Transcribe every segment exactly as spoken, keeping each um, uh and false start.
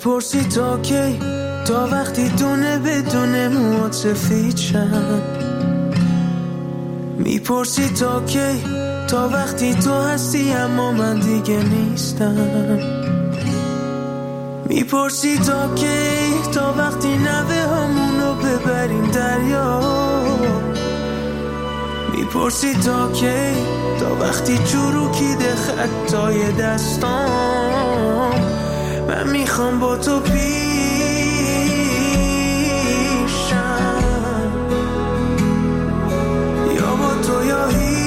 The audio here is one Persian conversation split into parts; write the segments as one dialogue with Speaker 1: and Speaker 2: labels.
Speaker 1: میپرسی تا کی، تا وقتی دونه بدونه موات سفید شن. میپرسی تا کی، تا وقتی تو هستی اما من دیگه نیستم. میپرسی تا کی، تا وقتی نوه همونو ببریم دریا. میپرسی تا کی، تا وقتی چروکیده خطای دستام. من میخوام با تو پیشم، یا با تو یا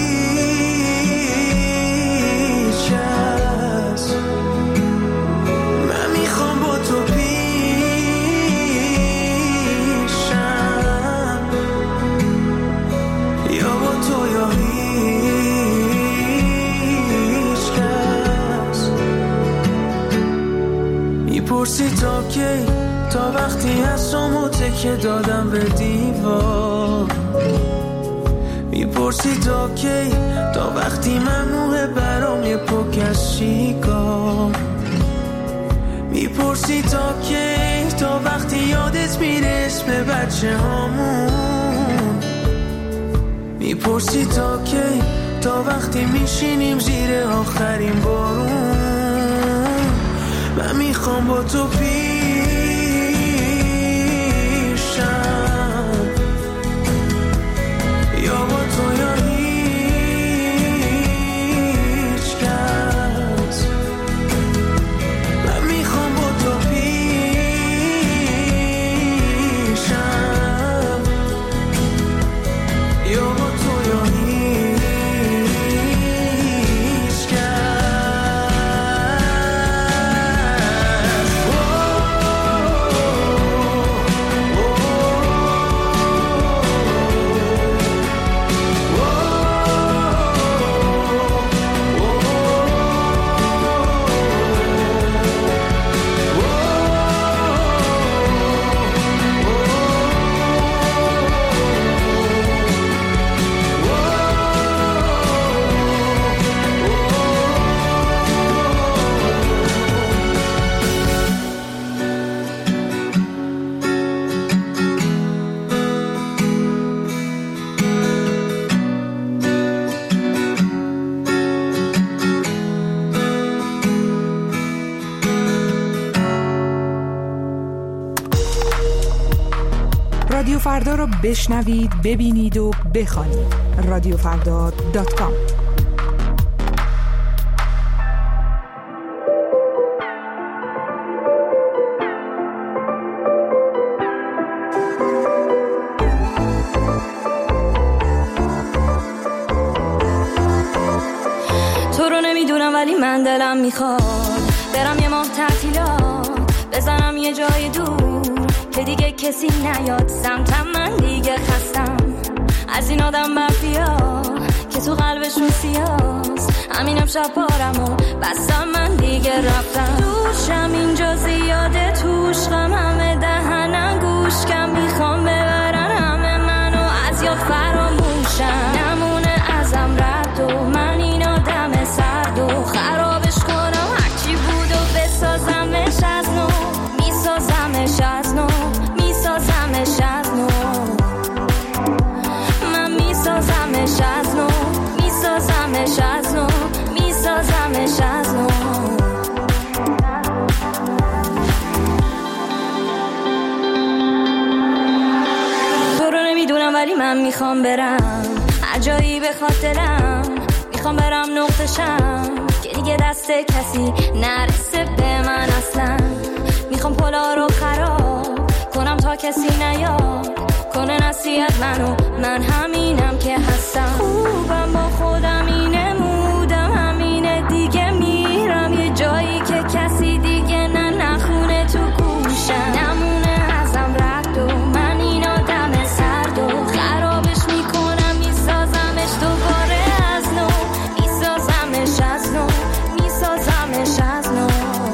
Speaker 1: هیچ کس. من میخوام با تو پیشم، یا با تو یا هیچ کس. میپرسی تا کی، تا وقتی هستم تکه دادم به دیوار. میپرسی تا کی، تا وقتی ممنوعه برام یه پک از شیکار. میپرسی تا کی، تا وقتی یادت میره اسم بچه هامون. میپرسی تا کی، تا وقتی میشینیم زیر آخرین بارون. من میخوام با تو پیشم، یا با تو یا هیچ کس. من میخوام با تو پیشم، یا با تو یا هیچ کس.
Speaker 2: رادیو فردا رو بشنوید، ببینید و بخوانید. رادیو فردا دات کام.
Speaker 3: تو رو نمیدونم ولی من دلم میخواد برم یه ماه تعطیلات، بزنم یه جای دور که دیگه کسی نیاد سمتم. من دیگه خستم از این آدم مافیا که تو قلبشون سیاست. همین امشب پارم و بستم، من دیگه رفتم. دوشم اینجا زیاده، توش غم همه دهنم گوش کم. میخوام ببرن همه منو از یاد فراموشم. نمونه ازم رد و من این آدم سرد و خرابش کنم. هرچی بود و بسازمش از نو، میسازمش از نو، میسازمش از نو. من میسازمش از نو، میسازمش از نو، میسازمش از نو. تو رو نمیدونم ولی من میخوام برم هر جایی بخواد دلم. میخوام برم نقطشم که دیگه دست کسی نرسه به من اصلا. میخوام پلا رو خراب کنم تا کسی نیاد کنه نصیحت منو. من همینم که هستم، خوبم با خودم، اینه مودم همینه دیگه. میرم یه جایی که کسی دیگه نه نخونه تو گوشم. نمونه ازم رد و من این آدم سرد و خرابش میکنم. میسازمش دوباره از نو، میسازمش از نو، میسازمش از نو.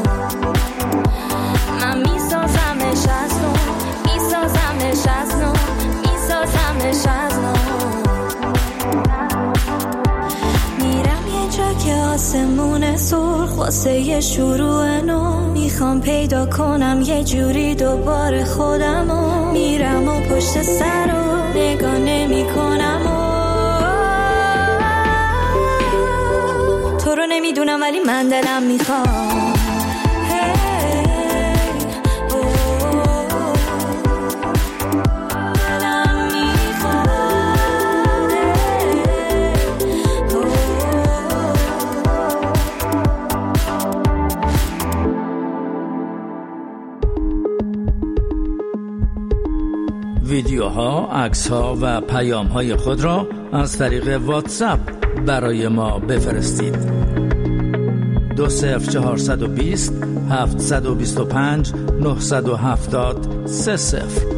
Speaker 3: من میسازمش از نو، میسازمش از نو، میسازمش از نو. آسمون سرخ واسه یه شروع نو. میخوام پیدا کنم یه جوری دوباره خودمو. میرم و پشت سر رو نگاه نمی کنم و تو رو نمیدونم ولی من دلم میخوام.
Speaker 4: ویدیوها، عکس‌ها و پیام‌های خود را از طریق واتساپ برای ما بفرستید. دو صفر چهارصد و بیست هفتصد و بیست و پنج نهصد و هفتاد سه صفر.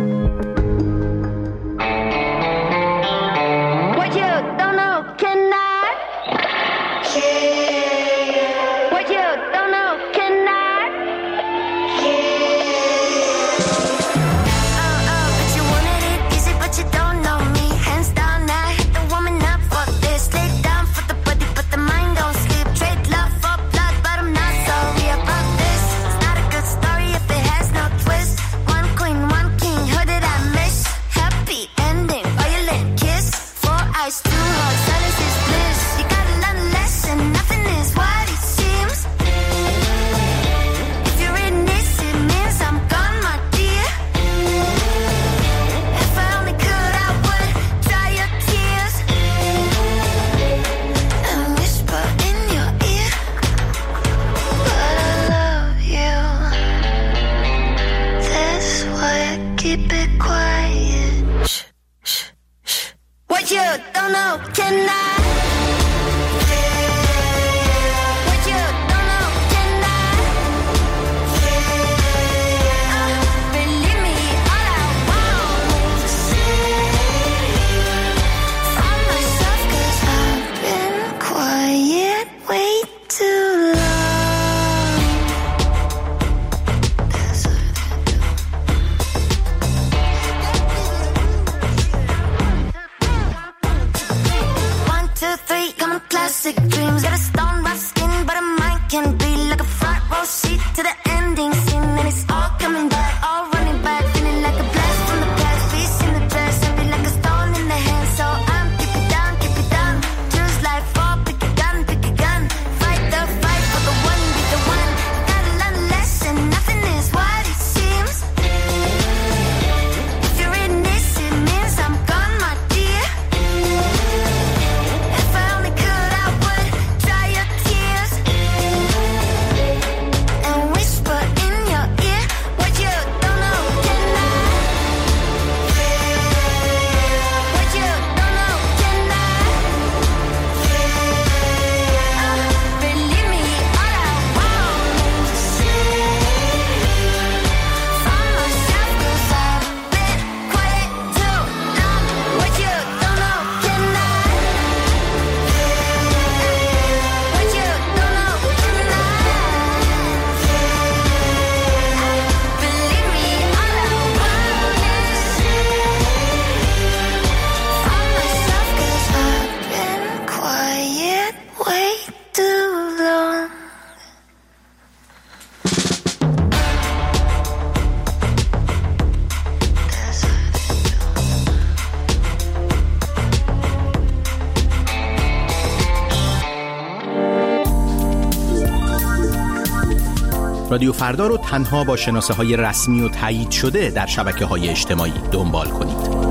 Speaker 5: رادیو فردا رو تنها با شناسه های رسمی و تایید شده در شبکه های اجتماعی دنبال کنید.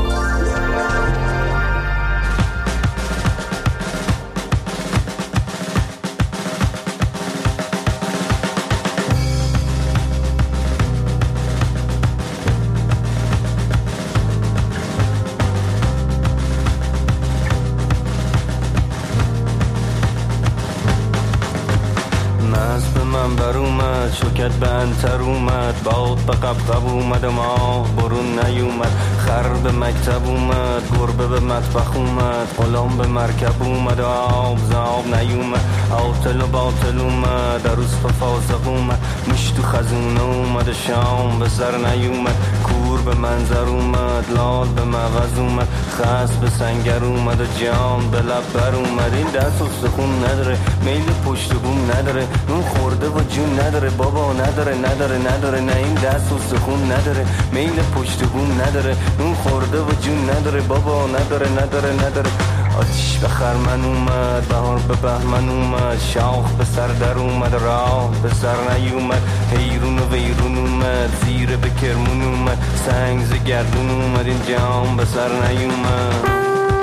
Speaker 6: شکت به انتر اومد، باد به قبقب اومد و ما برون نیومد. خر به مکتب اومد، گربه به مطبخ اومد، غلام به مرکب اومد و آب زاب نیومد. عاطل و باطل اومد، عروس به فاسق اومد، مش تو خزونه اومد و شام به سر نیومد. کور دور به منظر اومد، لال به مغز اومد، خس به سنگر اومد و جام به لب بر اومد. این دست و سخون نداره، میل پشت بوم نداره، نون خورده و جون نداره بابا، نداره نداره نداره. نه این دست و سخون نداره، میل پشت بوم نداره، نون خورده و جون نداره بابا، نداره نداره نداره. آتیش به خرمن اومد، بهار به بهمن اومد، شاخ به سر در اومد، راه به سر نیومد، حیرون و ویرون اومد، زیر به کرمون اومد، سنگ ز گردون اومد، این جام به سر نیومد.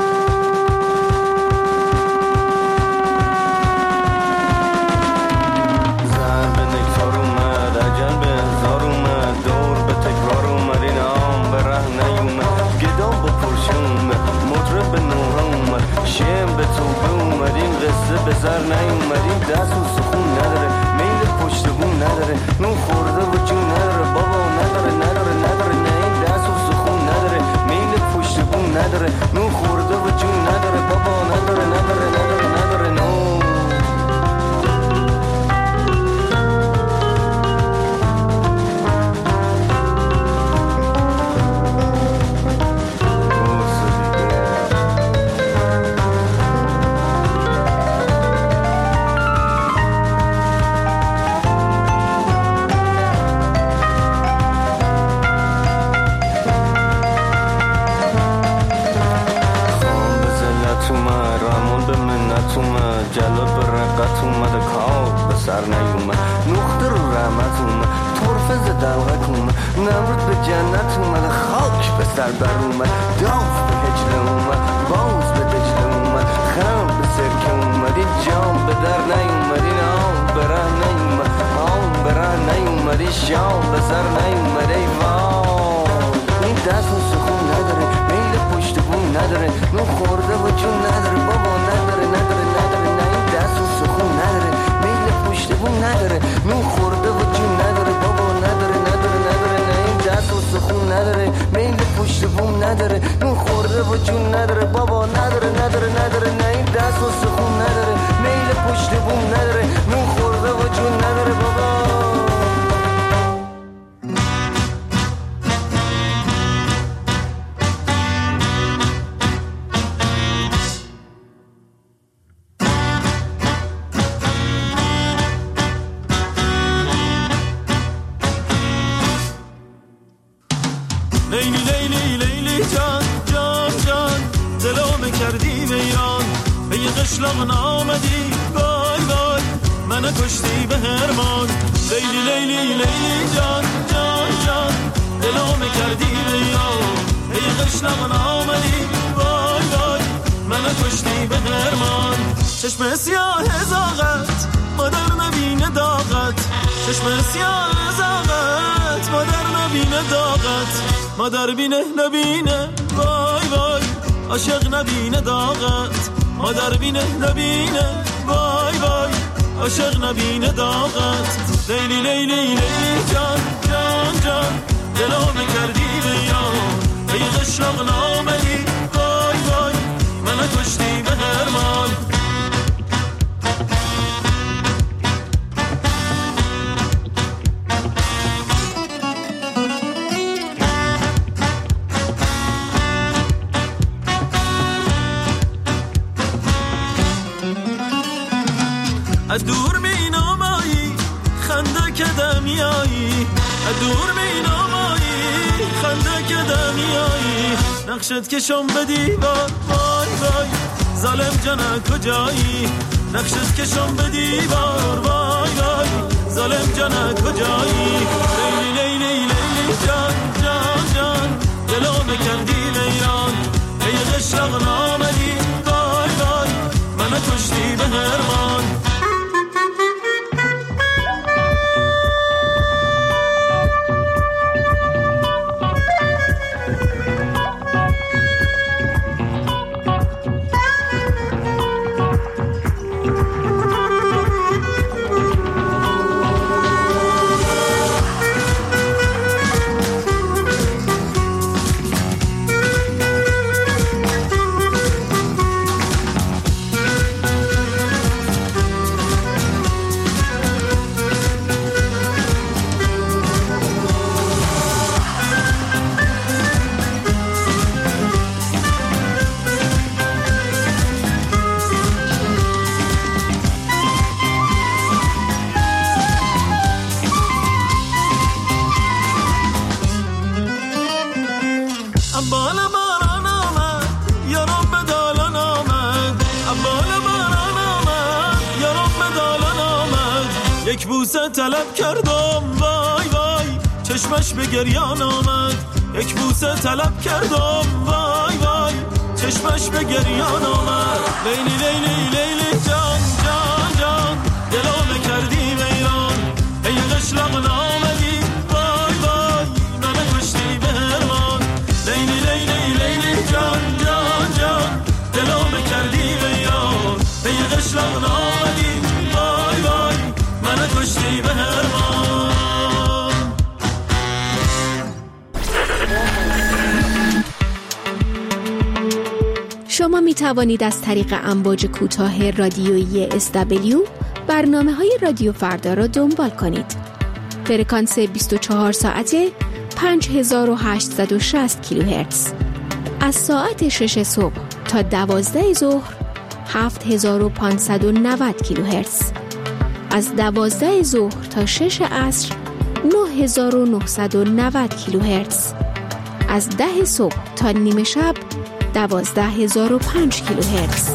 Speaker 6: شم به توبه اومدیم، قصه به زر نیومدیم، دست و سخون نداره، میل پشت بوم نداره، نون خورده و جون نداره بابا، نداره نداره نداره. نه این دست و سخون نداره، میل پشت بوم نداره، نون خورده و جون نداره بابا، نداره نداره نداره نداره. نون جلال به رقت اومد، کار به سر نیومد، نقطه رو رحمت اومد، طرفه ز دلغت اومد، نمرود به جنت اومد، خاک به سر بر اومد، داف به هجله اومد، باز به دجله اومد، خم به سرکه اومد، این جام به در نیومد، این آم به ره نیومد، آم به ره نیومد، این شام به سر نیومد. ای وای این دست و سخون نداره، میل پشت بوم نداره، نون خورده و جون نداره بابا، نداره نداره نداره. نه این دست و سخون نداره، میل پشت بوم نداره، نون خورده و جون نداره بابا، نداره نداره نداره. نه این دست و سخون نداره، میل پشت بوم نداره، نون خورده و جون نداره بابا، نداره نداره نداره. نه این دست و سخون نداره، میل پشت بوم نداره، نون خورده و جون نداره بابا.
Speaker 1: لیلی لیلی لیلی جان جان جان، دلم کردی ویران، به یه قشلاق نامدی، وای وای منو کشتی به هرمان. لیلی لیلی لیلی جان جان جان، دلم کردی ویران، به یه قشلاق نامدی، وای وای منو کشتی به هرمان. چشم سیاه زاغت مادر نبینه داغت، چشم سیاه زاغت مادر نبینه داغت، مادر بینه نبینه وای وای عاشق نبینه داغت، مادر بینه نبینه وای وای عاشق نبینه داغت. لیلی لیلی لیلی جان جان جان، دلم کردی ویران، به یه قشلاق نامدی، وای وای منو کشتی به هرمان. از دور می نامایی خنده که دمیایی، از دور می نامایی خنده که دمیایی، نقشت کشم به دیوار وای وای ظالم جانه کجایی، نقشت کشم به دیوار وای وای ظالم جانه کجایی. لیلی لیلی لیلی جان جان جان، دلم کردی ویران، ای قشلاق نامدی، وای وای منو کشتی به هرمان. یک بوسه طلب کردم وای وای چشمش به گریان آمد یک بوسه طلب کردم وای وای چشمش به گریان آمد لیلی لیلی لیلی جان جان جان دلو کردی ویران ای قشلق نامدی وای وای من کشتی به هرمان لیلی لیلی لیلی جان جان جان دلو کردی ویران ای قشلق نامدی وای وای من کشتی به هرمان.
Speaker 7: شما می توانید از طریق امواج کوتاه رادیویی اس دبلیو برنامه‌های رادیو فردا را دنبال کنید. فرکانس بیست و چهار ساعته پنج هزار و هشتصد و شصت کیلوهرتز. از ساعت شش صبح تا دوازده ظهر هفت هزار و پانصد و نود کیلوهرتز. از دوازده ظهر تا شش عصر نه هزار و نهصد و نود کیلوهرتز. از ده صبح تا نیمه شب دوازده هزار و پنج کیلوهرتز.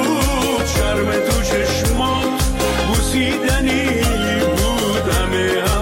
Speaker 8: شرم تو چشمات بوسیدنی بود همه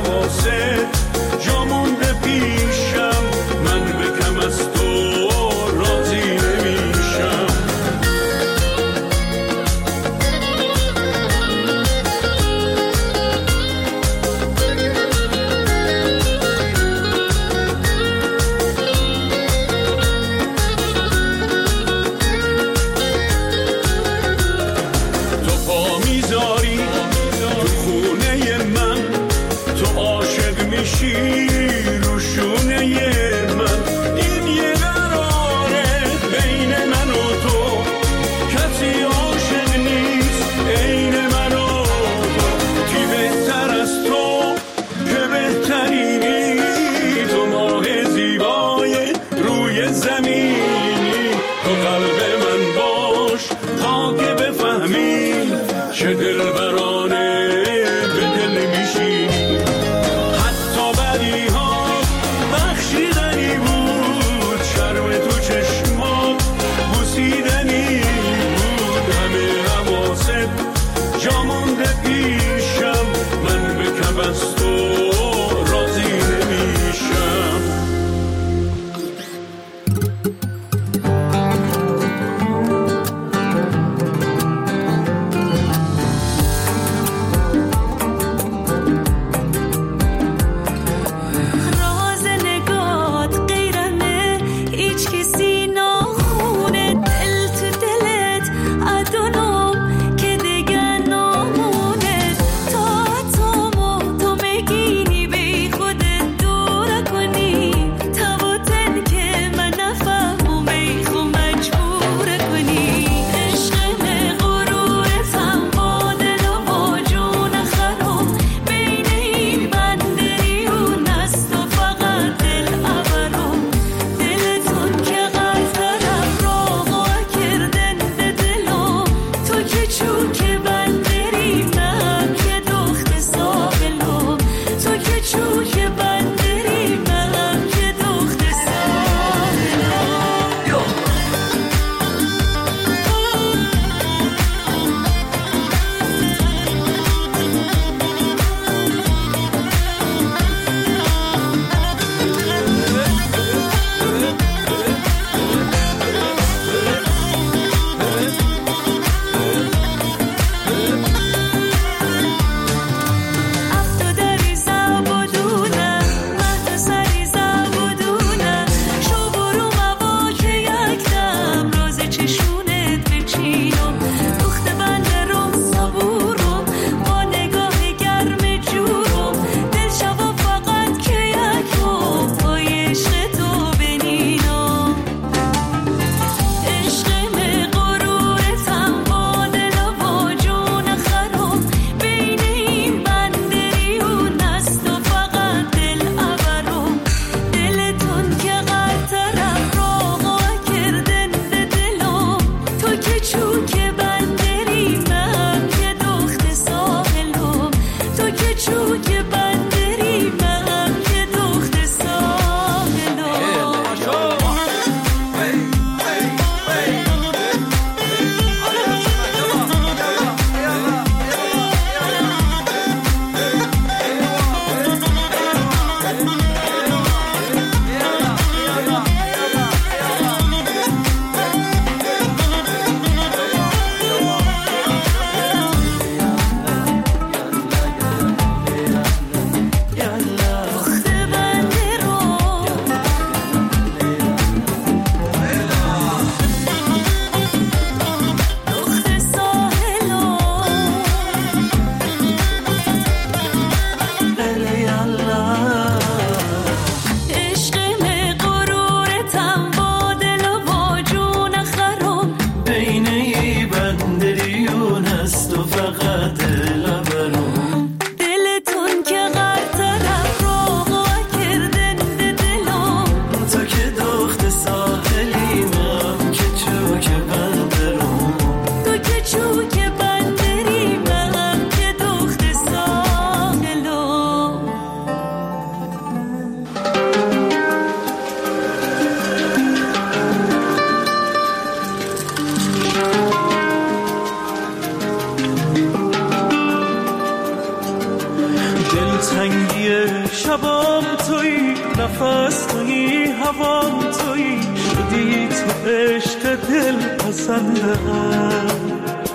Speaker 1: دلتنگی شبام تویی، نفس تویی، هوام تویی، شدی تو عشق دل پسندم.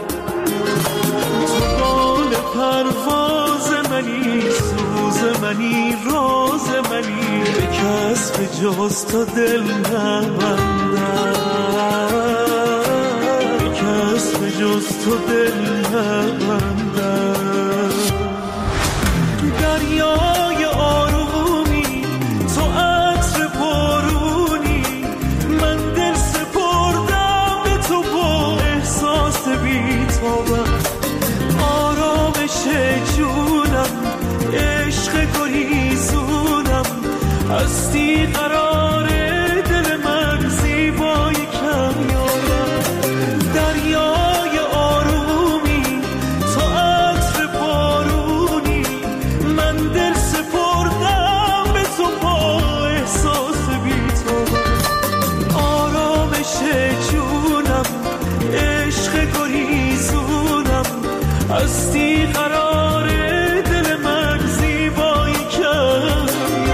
Speaker 1: تو بال پرواز منی، سوز منی، راز منی، به کس به جز تو دل نبندم، به کس به جز تو دل نبندم. دریای آرومی، تو عطر بارونی، من دل سپردم به تو با احساس بی‌تابم. آرامش جونم، عشق گریزونم، هستی قرار دل من، زیبای کمیابم. دریای آرومی، تو عطر بارونی، من دل سپردم به تو با احساس بی‌تابم. آرامش جونم، عشق گریزونم، هستی قرار دل من، زیبایی کمیابم.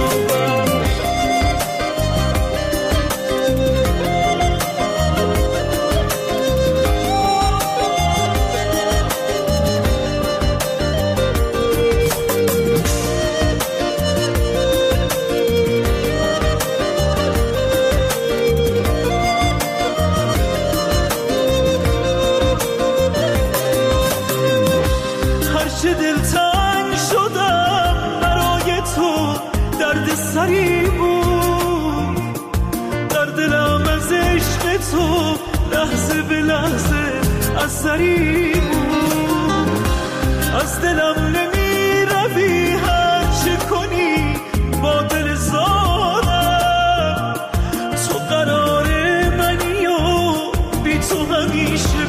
Speaker 1: هرچه دلتنگ شدم برای تو، درد سری بود در دلم، از عشق تو لحظه به لحظه اثری بود. از دلم نمی روی، هر چه کنی با دل زارم. تو قرار منی و بی تو همیشه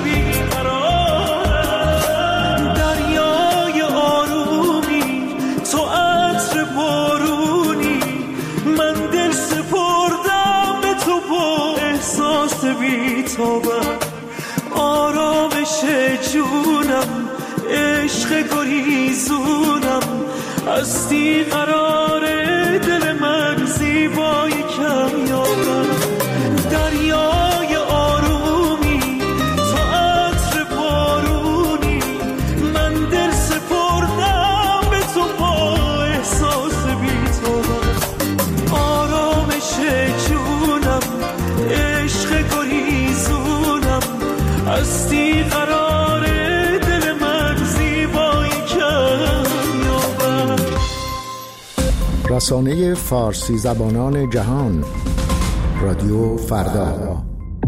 Speaker 1: بیقرارم. دریای آرومی، تو عطر بارونی، من دل سپردم به تو با احساس بی‌تابم. آرامش جونم، عشق گریزونم، هستی قرار دل من، زیبای کمیابم. دریای آرومی، تو عطر بارونی، من دل سپردم به تو با احساس بی‌تابم. آرامش جونم، عشق گریزونم، هستی قرار دل من، زیبایی کمیابم.
Speaker 8: رسانه فارسی زبانان جهان، رادیو فردا.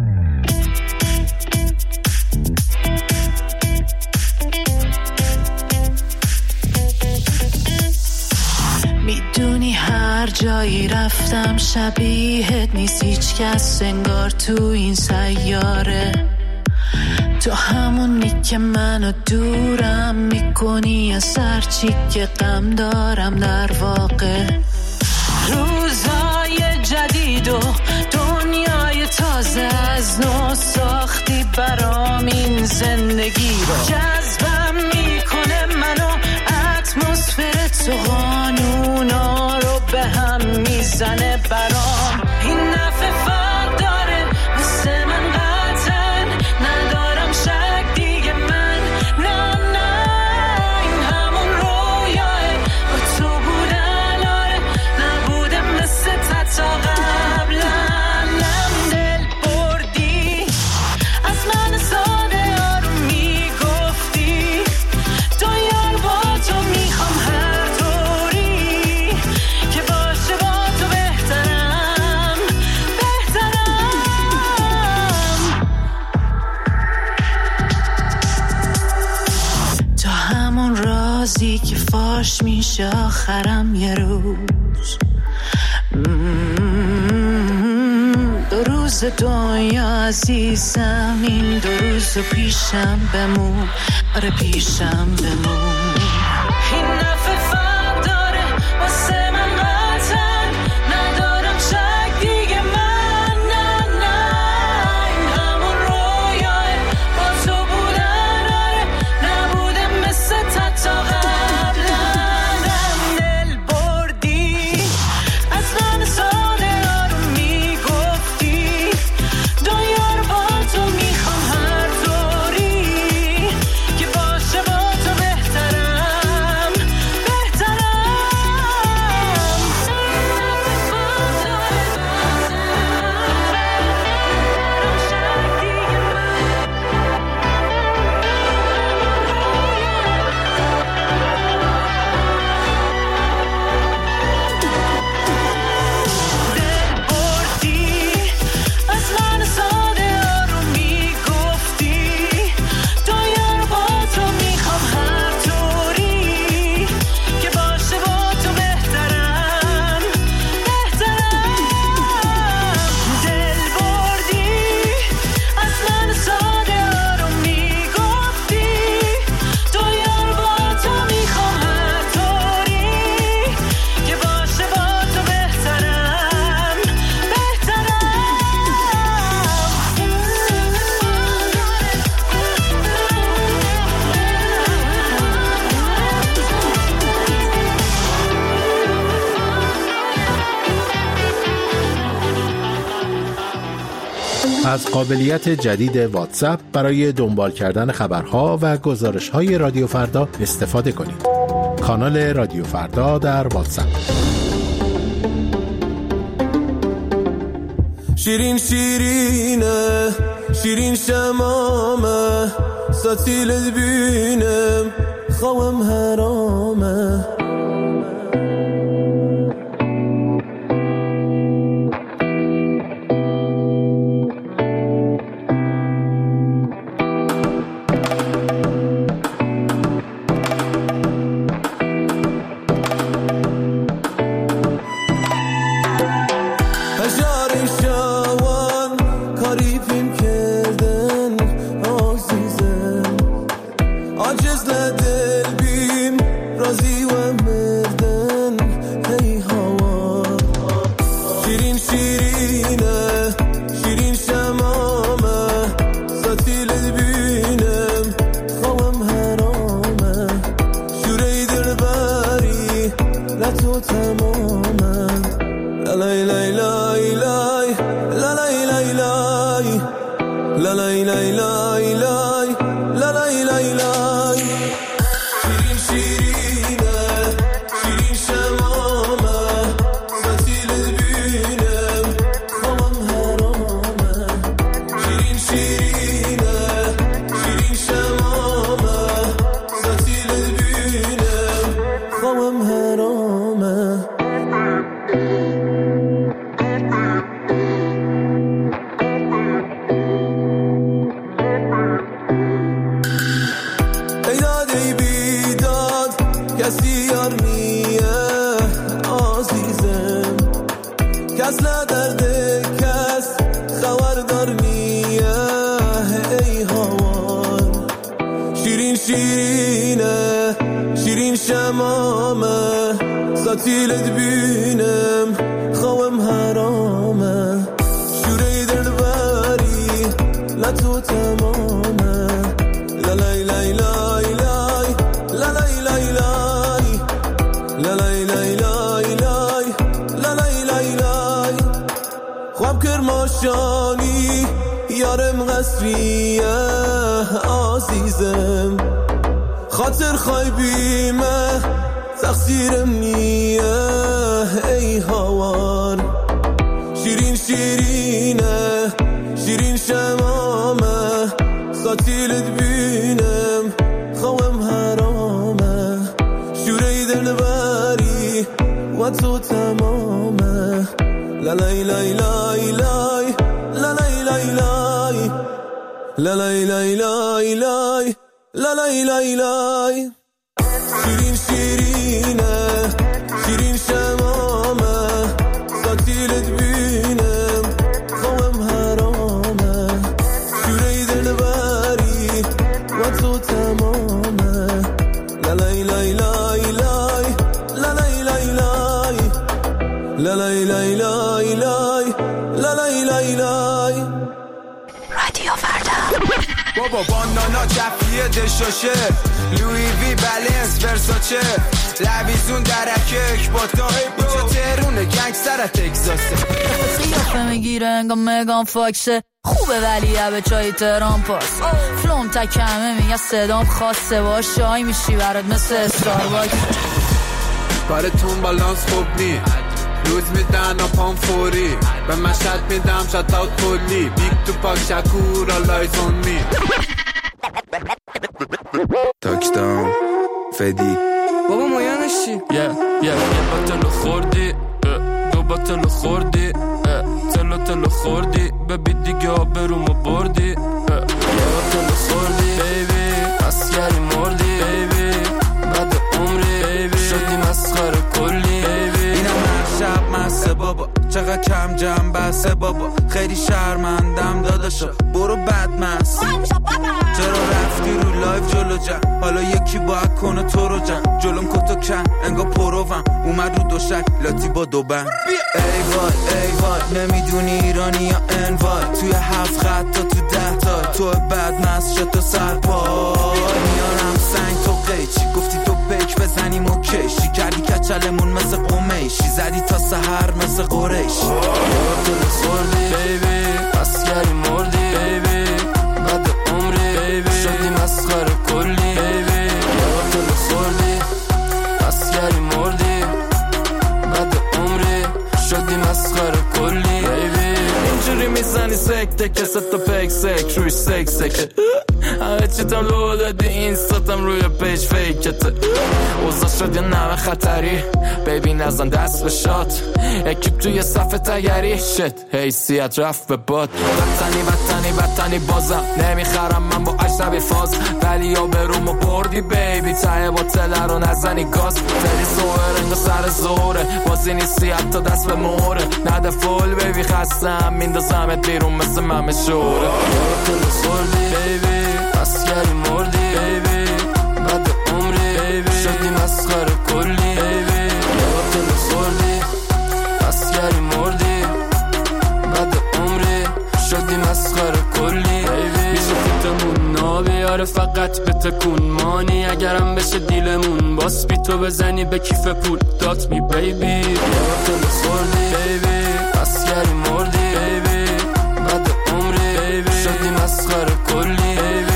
Speaker 9: میدونی هر جایی رفتم شبیهت نیست هیچ کس، انگار تو این سیاره. تو همونی که منو دورم میکنی از هر چی که غم دارم. در واقع روزای جدید و دنیای تازه از نو ساختی برام این زندگی رو. جذبم میکنه منو اتمسفر تو، قانونا رو به هم میزنه برام. این نفع فرق داره مثل من قطعا، ندارم شک دیگه من. نه نه این همون رویاه با تو بودن، آره نبوده مثل تا قبلا. نم دل بردی از من ساده آروم میگفتی، دنیا رو با تو میخوام هر طوری که باشه، با تو بهترم بهترم. تو همون رازی که فاش میشه آخرم یه روز. دو روز دنیا عزیزم، این دو روز پیشم بمون، آره پیشم بمون. این نفع فرق داره واسه من قطعا، ندارم شک دیگه من. نه نه این همون رویاه با تو بودن، آره نبوده مثل تا قبلا.
Speaker 5: از قابلیت جدید واتساپ برای دنبال کردن خبرها و گزارش‌های رادیو فردا استفاده کنید. کانال رادیو فردا در واتساپ.
Speaker 1: شیرین شیرینه شیرین شمامه ستیلت بینم خوام حرامه
Speaker 10: ستیلت بینم خوام حرامه شوره دلبری لطو تمامه لالای لای لای لای لالای لای لای لالای لای لای لای لالای لای لای خواب کرماشانی یارم قصریه عزیزم خاطر خواهی بیمه تقصیرم نیه ای هوار شیرین شیرینه شیرین شمامه ستیلت بینم خوام حرامه شوره دلبری و تو تمامه لالای لای لای لای لالای لای لای لالای لای لای لای لالای لای لای شیرین شیرینه شیرین شمامه ستیلت بینم خوام حرامه شوره دلبری و تو تمامه لالای لای لای لای لالای لای لای لالای لای لای لای لالای لای لای
Speaker 9: رادیو فردا
Speaker 10: بابا باندانا کفیه دشاشه لوی وی بلنس ورساچه لبیزون درکک با تا بوچه ترونه گنگ سر تکساسه
Speaker 11: سیافه میگیره انگام مگان فاکسه خوبه ولی به چای ترام پاس فلوم تکمه میگه صدام خاصه باش شای میشی برات مثل استارباکس
Speaker 12: کارتون بالانس خوب نی روز میدن و پام فوری به مشهد میدم شد اوت کلی بیگ تو پاک شکور آلایز اون می تاکداون فدی
Speaker 13: بابا مایانش چی؟ یه یه یه باتلو خوردی دو باتلو خوردی تلو تلو خوردی ببی دیگه آبرومو بردی یه باتلو خوردی بیبی اسگری مردی بیبی بعد عمری بیبی شدی مسخره کلی بیبی
Speaker 14: اینم هر شب مسته بابا چقدر کم جمع بسته بابا خیلی شرمندم داداشا برو بد مست چرا رفتی رو لایف جلو جم حالا یکی باید کنه تو رو جم جلوم کتو کن انگا پروم اومد رو دوشک لاتی با دو بند ای وای ای وای نمیدونی ایرانی یا انوای توی هفت خط تا تو ده تا تو بد مست شد تو سرپای میارم سنگ تو قیچی گفتی تو بک بزنیم و کشی کردی کچلمون مثل قمیشی زدی تا سهر مثل قریشی
Speaker 13: تو خوردی بیبی اسگری مردی تک تک ست تا پک سک روی سک سکه همه چی تم لو دادی اینستاتم روی پیج فیکته اوزا شد یه نوه خطری بیبی نزن دست به شات اکیب توی صفحه تگری شت حیثیت رفت به باد وطنی وطنی وطنی بازم نمیخرم من با اجنبی فاز ولی یا برومو بردی بیبی ته باطله رو نزنی گاز فری زوه رنگ سر زوره بازی نیستی حتی دست به موره نده فول بیبی خستم میندازمت بیرون مثل ممه شوره یارو سردی بیبی اسکری مردی بیبی بعد عمری بیبی شدی مسخره کلی بیبی یارو سردی اسکری مردی بعد عمری شدی مسخره کلی بیبی میشه فیتمون نابیاره فقط به تکون مانی اگرم بشه دیلمون باس بی تو بزنی به کیف پول دات می بیبی یارو سردی بیبی اسکری مردی بیبی بعد عمری بیبی شدی مسخره کلی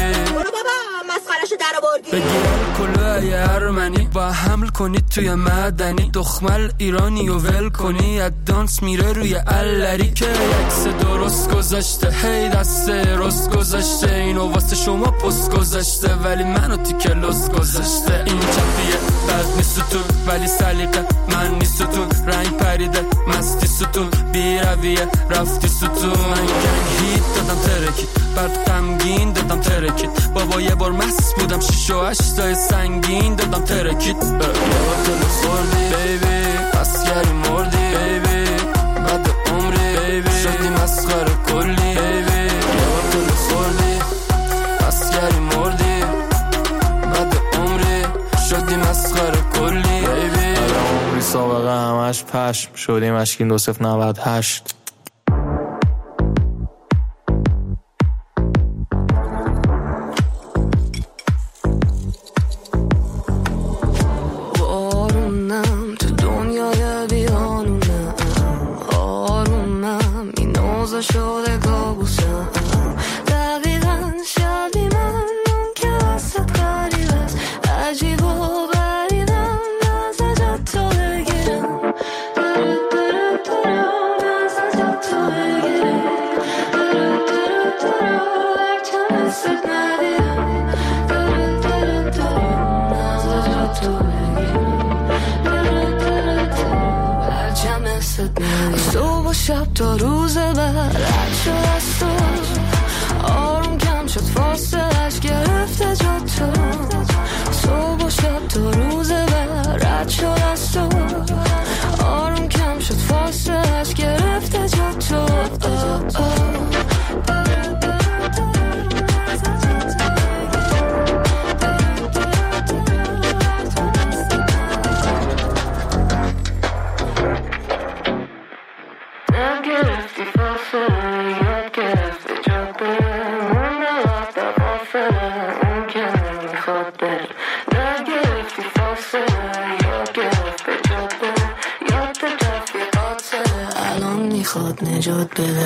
Speaker 13: بگیرن کلاه ارمنی با حمل کنید توی مدنی دخمل ایرانی و ول کنی ادانس میره روی علری که یکس درست گذاشته هی دست رست گذاشته اینو واسه شما پست گذاشته ولی منو تیکه لست گذاشته این چپیه بد نیست تو ولی سلیقه من نیست تو رنگ پریده مستی ستون بی رویه رفتی ستون من گنگ هیت دادم ترکید بعد غمگین دادم ترکید بابا یه بار مست بودم شیش و هشتای سنگین دادم ترکید یارو سردی بیبی اسکری مردی بیبی بعد عمری بیبی شدی مسخره کلی بیبی یارو سردی اسکری مردی بعد عمری شدی مسخره کلی بیبی عمری سابقه همش پشم شدیم اشکین دو صفر نود هشت
Speaker 1: شده کابوسم دقیقا شبی من اون که واسه قریب است عجیب و غریبم نزد تو بگیرم داره داره داره نزد تو بگیرم داره داره داره هرچه مثل ندیرم داره داره داره نزد تو بگیرم داره داره داره هرچه مثل ندیرم صبح و شب تا روز بعد رد شد از تو آروم کم شد فاصلش گرفته جا تو صبح و شب تا روز بعد رد شد از تو آروم کم شد فاصلش گرفته جا تو میخواد نجات بده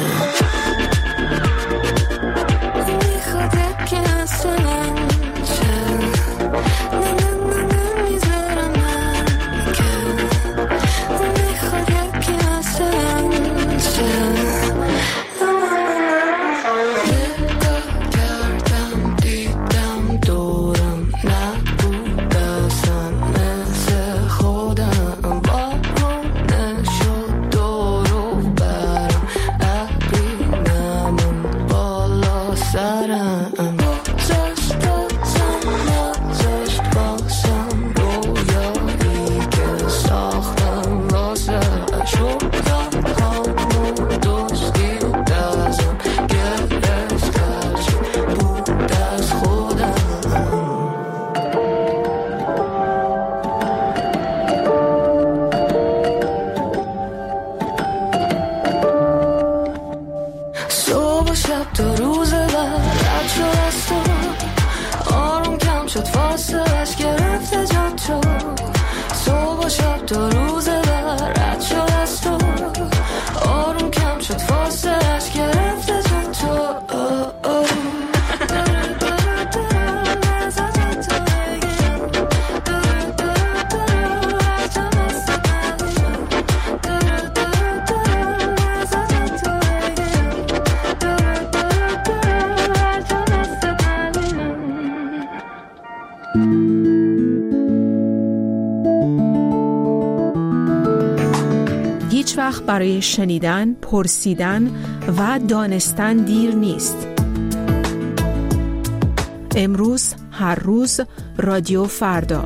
Speaker 1: میخواد یکی مثل من شه نه نه نه نمیذارم من که میخواد یکی مثل من شه نگاه کردم دیدم دورم نبود اصلا مثل خودم بارونه شد دورو برم ابرینمون بالا سرم گذاشت بازم نذاشت بازم رویایی که ساختم واسه شدم همون دوستی و دستم گرفت هرچی بود از خودم صبح و شب تا روز بعد رد شد از تو آروم کم شد فاصلش گرفته جا تو صبح و شب تا روز بعد رد شد از تو آروم کم شد فاصلش گرفته جا تو
Speaker 2: هیچ وقت برای شنیدن، پرسیدن و دانستن دیر نیست. امروز، هر روز، رادیو فردا.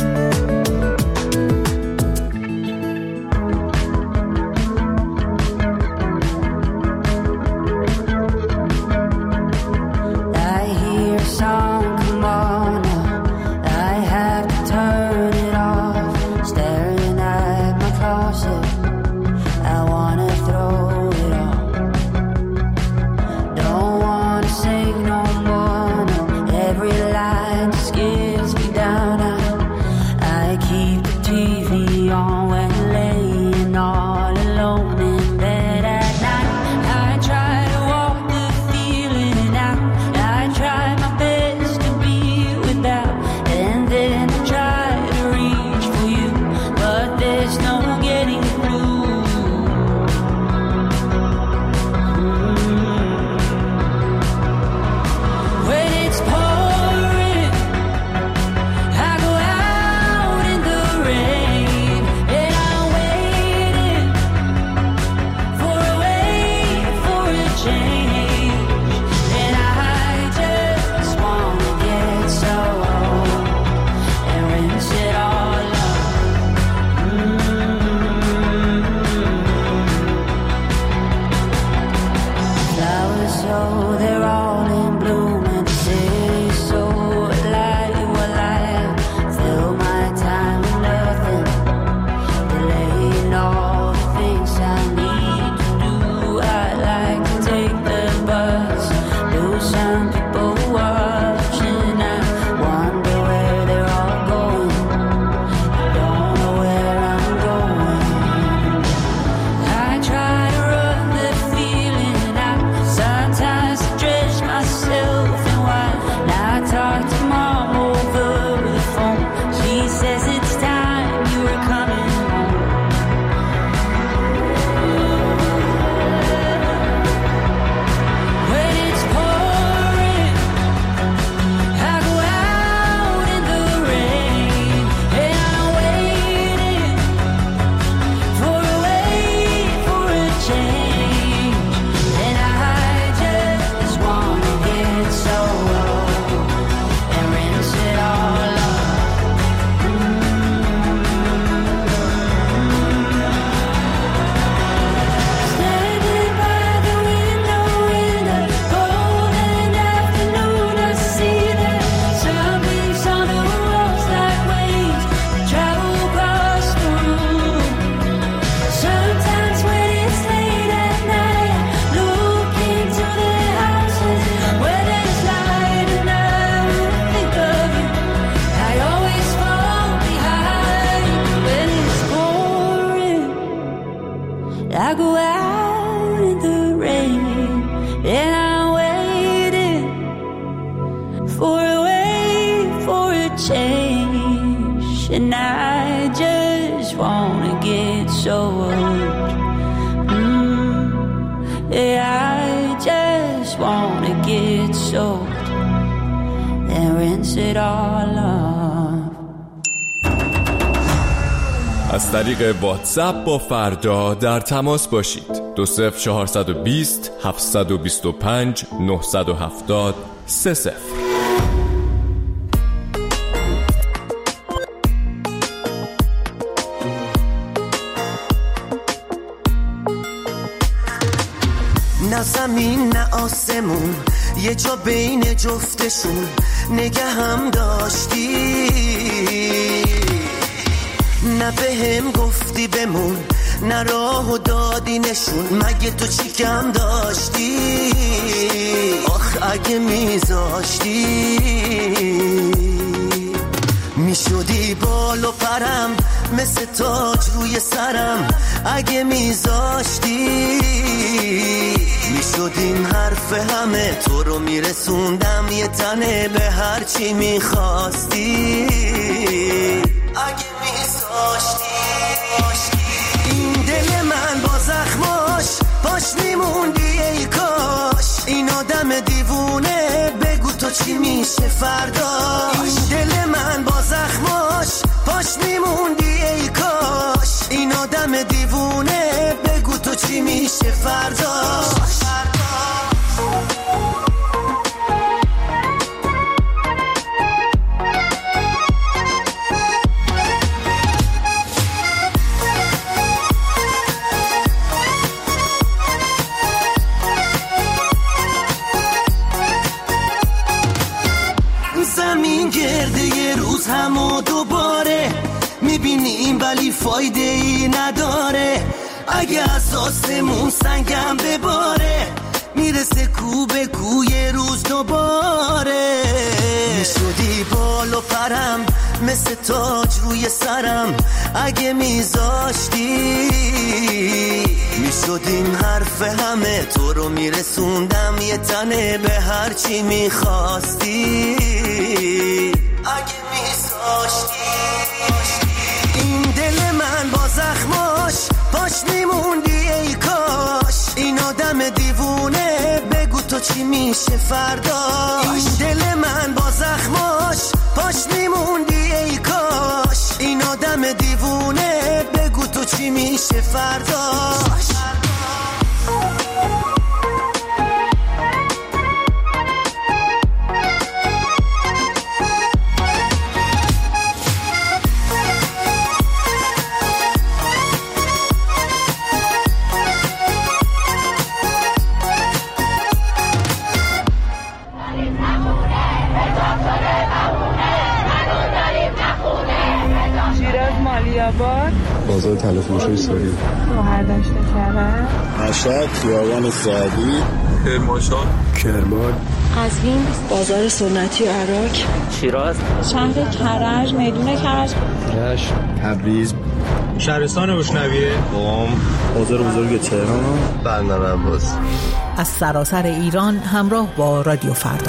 Speaker 15: از طریق واتساپ با فردا در تماس باشید. دو صفر چهارصد و بیست هفتصد و بیست و پنج نهصد و هفتاد سه صفر.
Speaker 16: نه زمین نه آسمون، یه جا بین جفتشون نگه هم داشتی. نه به هم گفتی بمون، نه راهو دادی نشون، مگه تو چی کم داشتی؟ آخ اگه میذاشتی میشدی بال و پرم، مثل تاج روی سرم. اگه میذاشتی میشد این حرف همه، تو رو میرسوندم یه تنه به هر چی میخواستی. اگه میذاشتی این دل من با زخماش پاش میموندی ای کاش. این آدم دیوونه بگو تو چی میشه فرداش. این دل من با زخماش پاش میموندی ای کاش. این آدم دیوونه چی میشه فرداش. زمین گرده یه روز هم و دوباره میبینیم ولی فایده ای نداره. اگه از آسمون سنگم بباره میرسه کو به کو یه روز دوباره. میشدی بال و پرم مثل تاج روی سرم اگه میذاشتی، میشدیم حرف همه تو رو میرسوندم یه تنه به هرچی میخواستی. اگه میذاشتی این دل من با زخماش پاش میموندی ای کاش. این آدم دیوونه بگو تو چی میشه فرداش. این دل من با زخماش پاش میموندی ای کاش. این آدم دیوونه بگو تو چی میشه فرداش.
Speaker 17: بازار تلفروشی سوری،
Speaker 18: شهردشت کرد،
Speaker 17: مشهد، خیابان سعدی،
Speaker 13: کرمانشاه،
Speaker 17: کرمان،
Speaker 18: قزوین، بازار سنتی عراق،
Speaker 19: شیراز،
Speaker 18: شهر کرج، میدون کرج،
Speaker 17: رشت، تبریز،
Speaker 20: شهرستان اشنویه،
Speaker 17: قم، بازار بزرگ تهران، بندر عباس.
Speaker 2: از سراسر ایران همراه با رادیو فردا.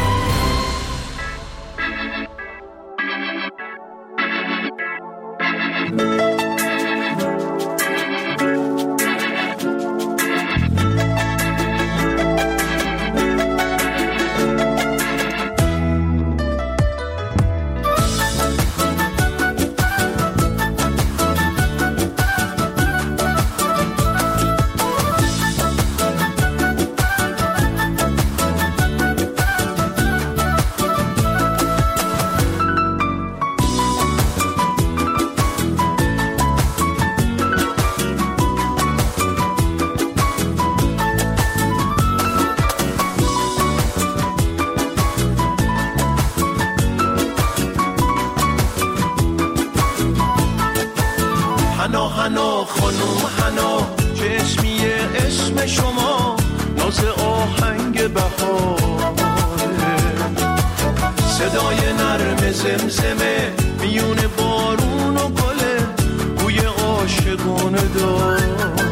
Speaker 1: هنا هنا خانوم هنا چشمیه اسم شما ناز آهنگ بهاره، صدای نرم زمزمه میون بارون و گله بوی عاشقانه داره.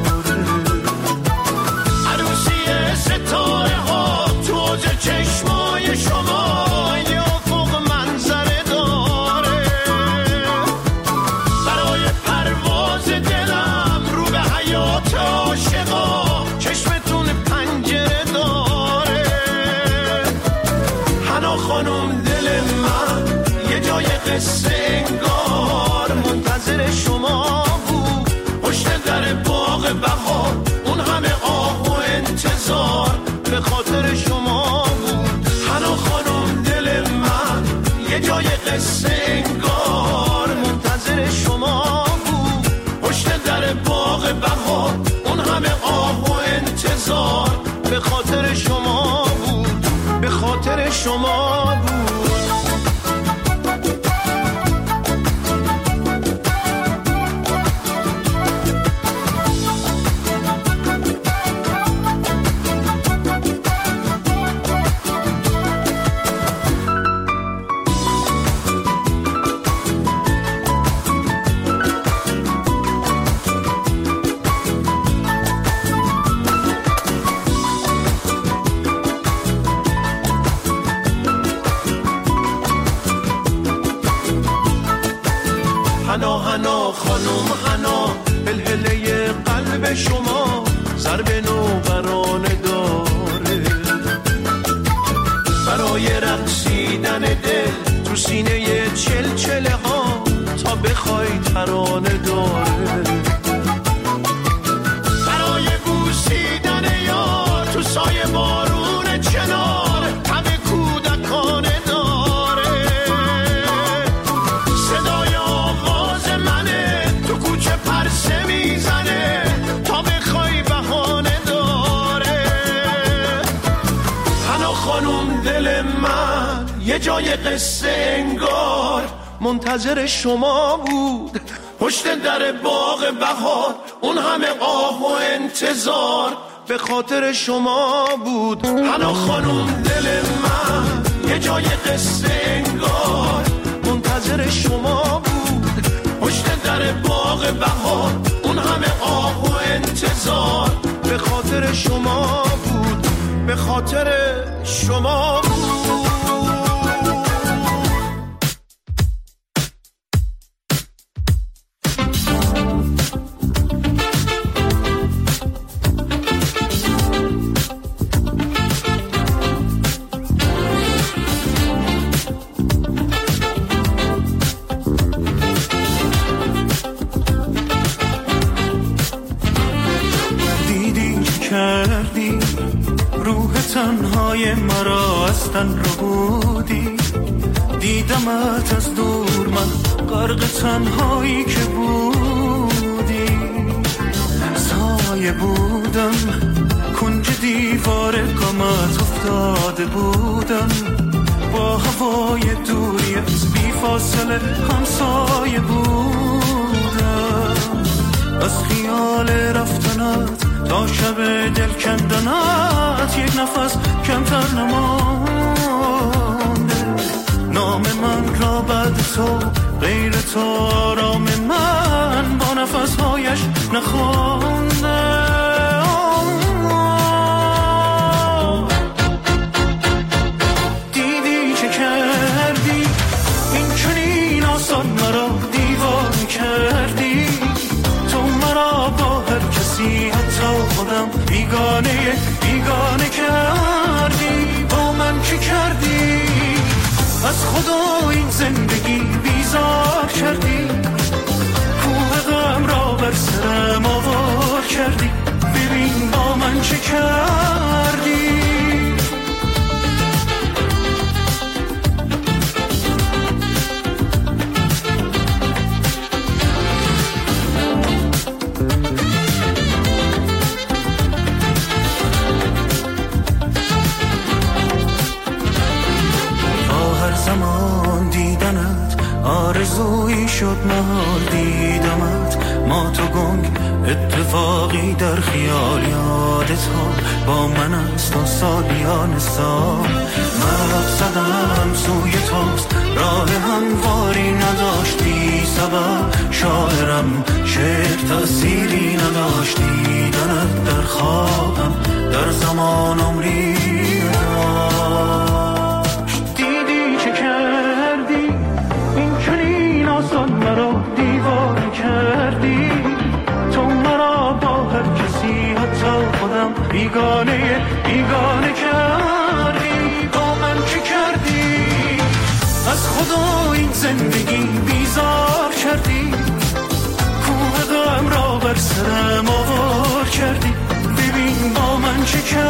Speaker 1: عروسی ستاره ها توز چشمای شما یا فوق منظره داره. برای پرواز دلم رو به حیات عاشقا چشمتون پنجره داره. حنا خانم دل من یه جای قصه انگار منتظر شما بود، پشت در باغ بهار اون همه آه و انتظار به خاطر شما بود. حنا خانم دل من یه جای قصه انگار منتظر شما بود، پشت در باغ بهار اون همه آه و انتظار به خاطر شما بود، به خاطر شما بود.
Speaker 19: یه جای قصه انگار منتظر شما بود، پشت در باغ بهار اون همه آه و انتظار به خاطر شما بود. حنا خانم دل من یه جای قصه انگار منتظر شما بود، پشت در باغ بهار اون همه آه و انتظار به خاطر شما بود، به خاطر شما بود.
Speaker 1: تنهای مرا از تن رو بودی، دیدمت از دور من غرق تنهایی که بودی، سایه بودم کنج دیوار غمت افتاده بودم، با هوای دوری از بی فاصله همسایه بودم، از خیال رفتنت تا شب دل کندنت یک نفس کمتر نمانده، نام من را بعد تو غیر تو آرام من با نفسهایش نخوانده. دیدی چه کردی این چنین آسان مرا دیوانه کردی، تو مرا با هر کسی حتی خودم بیگانه بیگانه کردی، با من چی کردی؟ از خدا این زندگی بیزار کردی، کوه غم را بر سرم آوار کردی، ببین با من چه کردی. زمان دیدنت آرزویی شد محال دیدمت، ما تو گنگ اتفاقی در خیال یادت ها با من است و سالیان سال، مرد زدم سوی توست راه همواری نداشتی سبب، شاعرم شعر تأثیری نداشت، دیدنت در خوابم در زمان عمری نداشت. مرا دیوانه کردی، تو مرا با هر کسی حتی خودم بیگانه بیگانه کردی، با من چی کردی؟ از خدا این زندگی بیزار کردی، کوه غم را بر سرم آوار کردی، ببین با من چی کردی.